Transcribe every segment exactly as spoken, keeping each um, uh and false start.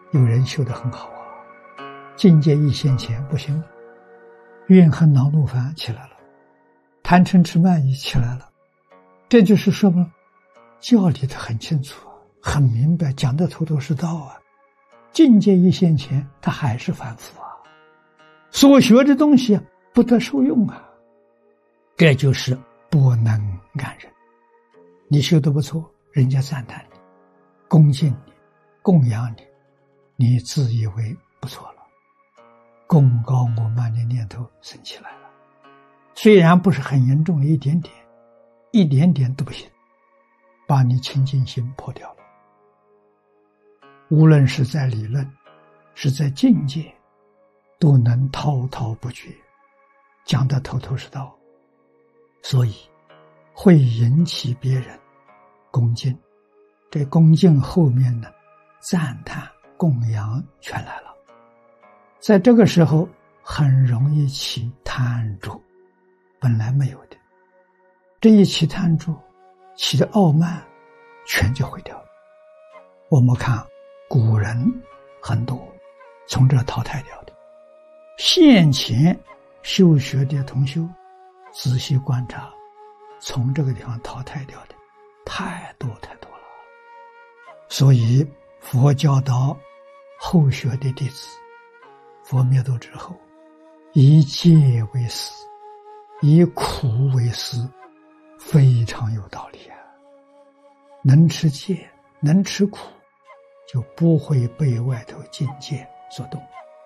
有人修得很好啊，境界一现前不行了，怨恨恼怒烦起来了，贪嗔痴慢疑起来了，这就是说明教理的很清楚啊，很明白，讲得头头是道啊。境界一现前，他还是反复啊，所学的东西不得受用啊，这就是不能安忍。你修得不错，人家赞叹你，恭敬你，供养你，你自以为不错了，功高我慢的念头生起来了，虽然不是很严重，一点点，一点点都不行，把你清净心破掉了。无论是在理论，是在境界，都能滔滔不绝，讲得头头是道，所以会引起别人恭敬。这恭敬后面呢，赞叹供养全来了，在这个时候很容易起贪着，本来没有的，这一起贪着，起的傲慢全就毁掉了。我们看古人很多从这淘汰掉的，现前修学的同修仔细观察，从这个地方淘汰掉的太多太多了。所以佛教导后学的弟子，佛灭度之后，以戒为师，以苦为师，非常有道理啊。能持戒，能持苦，就不会被外头境界所动。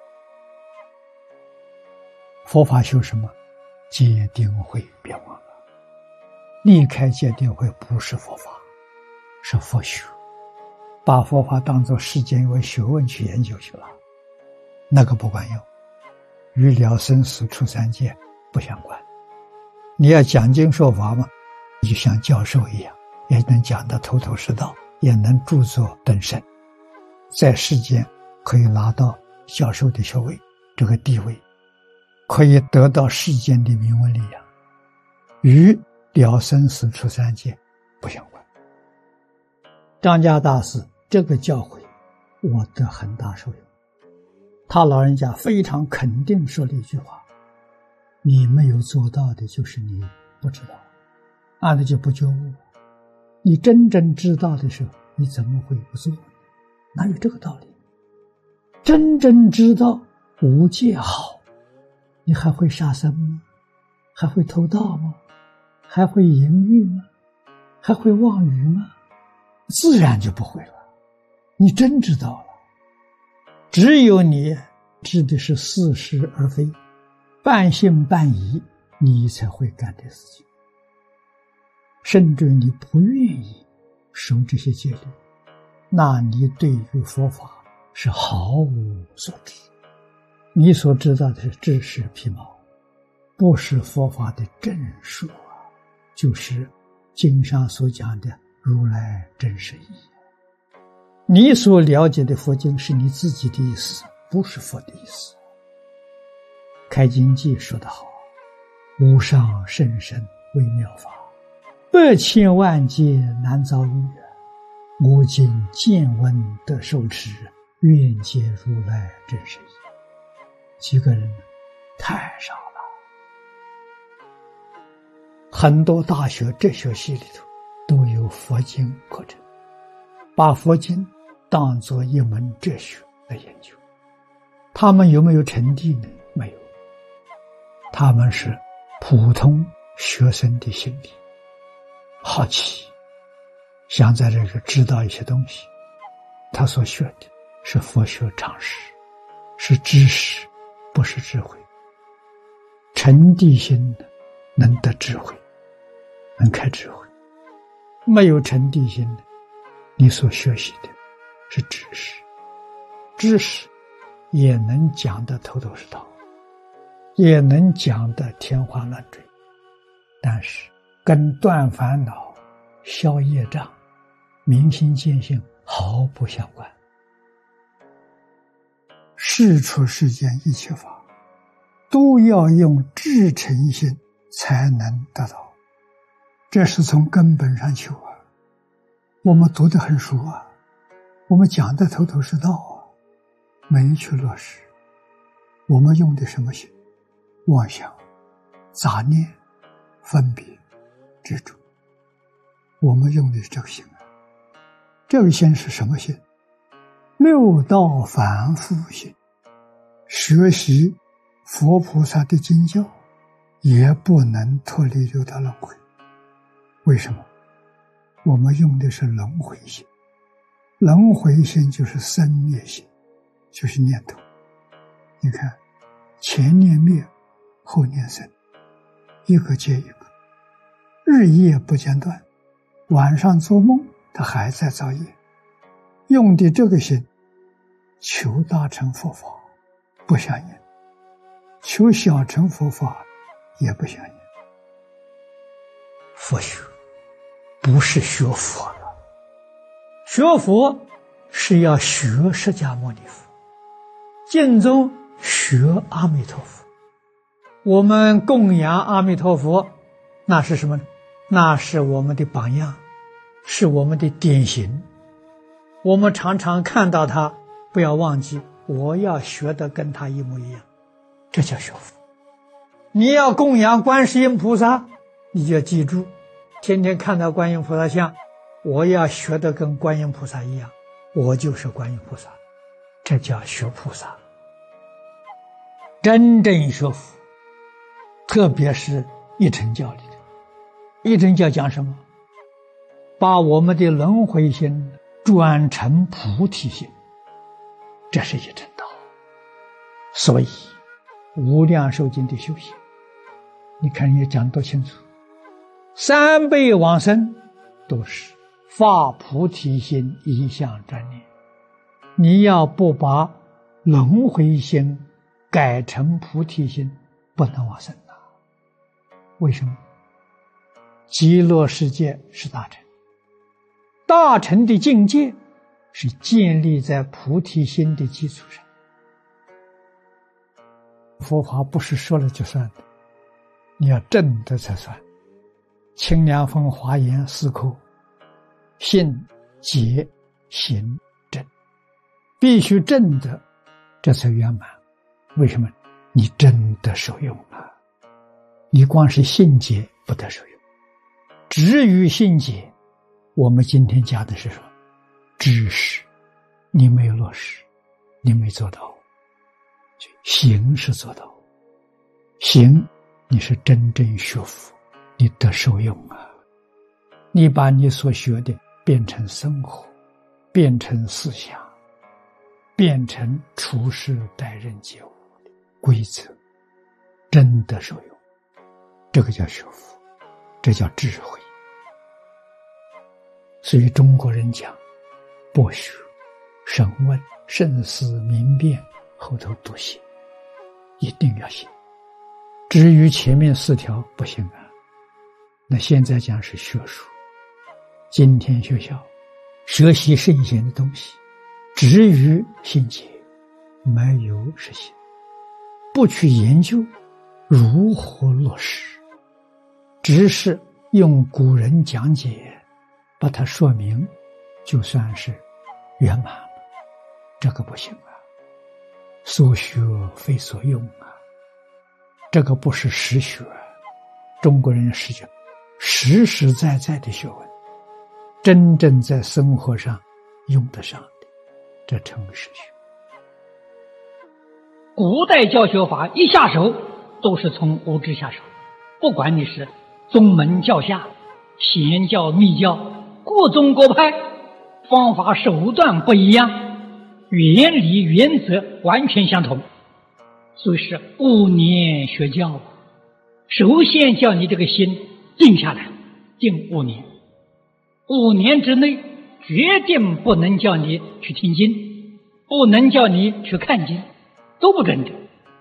佛法修什么？戒定慧，别忘了，离开戒定慧不是佛法，是佛学。把佛法当作世间一位学问去研究去了，那个不管用，与了生死出三界不相关。你要讲经说法嘛，就像教授一样，也能讲得头头是道，也能著作登圣，在世间可以拿到教授的学位，这个地位可以得到世间的名闻利养，与了生死出三界不相关。张家大师这个教诲我得很大受用，他老人家非常肯定说了一句话，你没有做到的就是你不知道，按了就不觉悟，你真正知道的时候你怎么会不做呢？哪有这个道理？真正知道无戒好，你还会杀生吗？还会偷盗吗？还会淫欲吗？还会妄语吗？自然就不会了，你真知道了。只有你知的是似是而非，半信半疑，你才会干这事情。甚至你不愿意守这些戒律，那你对于佛法是毫无所知，你所知道的是知识皮毛，不是佛法的正数啊，就是经上所讲的如来真实义。你所了解的佛经是你自己的意思，不是佛的意思。开经记说得好，无上甚深微妙法，百千万劫难遭遇，我今见闻得受持，愿解如来真实义。几个人太少了，很多大学哲学系里头都有佛经课程，把佛经当作一门哲学来研究。他们有没有成地呢？没有，他们是普通学生的心理，好奇，想在这个知道一些东西。他所学的是佛学常识，是知识，不是智慧。成地心能得智慧，能开智慧。没有成地心的，你所学习的是知识，知识也能讲得头头是道，也能讲得天花乱坠，但是跟断烦恼、消业障、明心见性毫不相关。事出世间一切法，都要用至诚心才能得到，这是从根本上求啊。我们读得很熟啊，我们讲得头头是道啊， 没去落实，我们用的什么心？妄想、杂念、分别、执着。我们用的是这个心啊。这个心是什么心？六道凡夫心。学习佛菩萨的经教，也不能脱离六道轮回。为什么？我们用的是轮回心。轮回心就是生灭心，就是念头。你看，前念灭，后念生，一个接一个，日夜不间断。晚上做梦，他还在造业。用的这个心，求大乘佛法不相应，求小乘佛法也不相应。佛学不是学佛了，学佛是要学释迦牟尼佛，敬宗学阿弥陀佛。我们供养阿弥陀佛，那是什么呢？那是我们的榜样，是我们的典型。我们常常看到他，不要忘记，我要学得跟他一模一样，这叫学佛。你要供养观世音菩萨，你就要记住，天天看到观音菩萨像，我要学得跟观音菩萨一样，我就是观音菩萨，这叫学菩萨。真正学佛，特别是一乘教里的一乘教讲什么？把我们的轮回心转成菩提心，这是一乘道。所以无量寿经的修行，你看你讲多清楚，三辈往生都是发菩提心一向专念。你要不把轮回心改成菩提心，不能往生啊。为什么？极乐世界是大乘，大乘的境界是建立在菩提心的基础上。佛法不是说了就算的，你要证的才算。清凉风华严四科，信、解、行、证，必须证的，这才圆满。为什么？你真的受用了，你光是信解不得受用。至于信解，我们今天讲的是什么？知识，你没有落实，你没做到。行是做到，行你是真正学佛，你得受用啊。你把你所学的变成生活，变成思想，变成处事待人接物的规则，真的受用。这个叫学佛，这叫智慧。所以中国人讲博学、审问、慎思、明辨，后头笃行，一定要行。至于前面四条不行啊，那现在讲是学术。今天学校学习圣贤的东西，至于信解，没有实行，不去研究如何落实，只是用古人讲解把它说明，就算是圆满了。这个不行啊，所学非所用啊，这个不是实学。中国人是讲实实在在的学问，真正在生活上用得上的，这称为实学。 古代教学法一下手都是从无知下手，不管你是宗门教下、显教密教，各宗各派，方法手段不一样，原理原则完全相同。所以是五年学教，首先叫你这个心定下来，定五年。五年之内决定不能叫你去听经，不能叫你去看经，都不准的。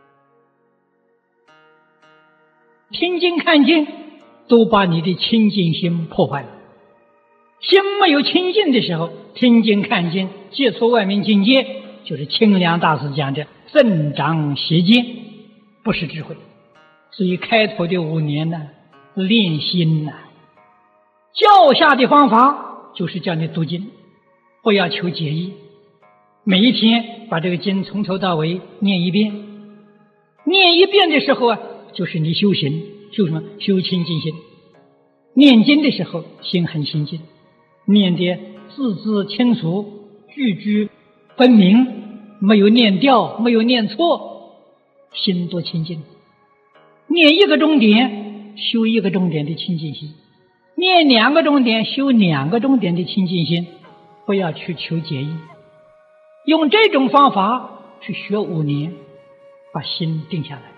听经看经都把你的清净心破坏了。心没有清净的时候，听经看经接触外面境界，就是清凉大师讲的增长邪见，不是智慧。所以开头的五年呢，练心呢，教下的方法就是叫你读经，不要求解义。 每一天把这个经从头到尾念一遍。念一遍的时候啊，就是你修行，修什么？修清净心。念经的时候，心很清净，念的字字清楚，句句分明，没有念掉，没有念错，心多清净。念一个钟点，修一个钟点的清净心；念两个钟点，修两个钟点的清净心。不要去求解义，用这种方法去学五年，把心定下来。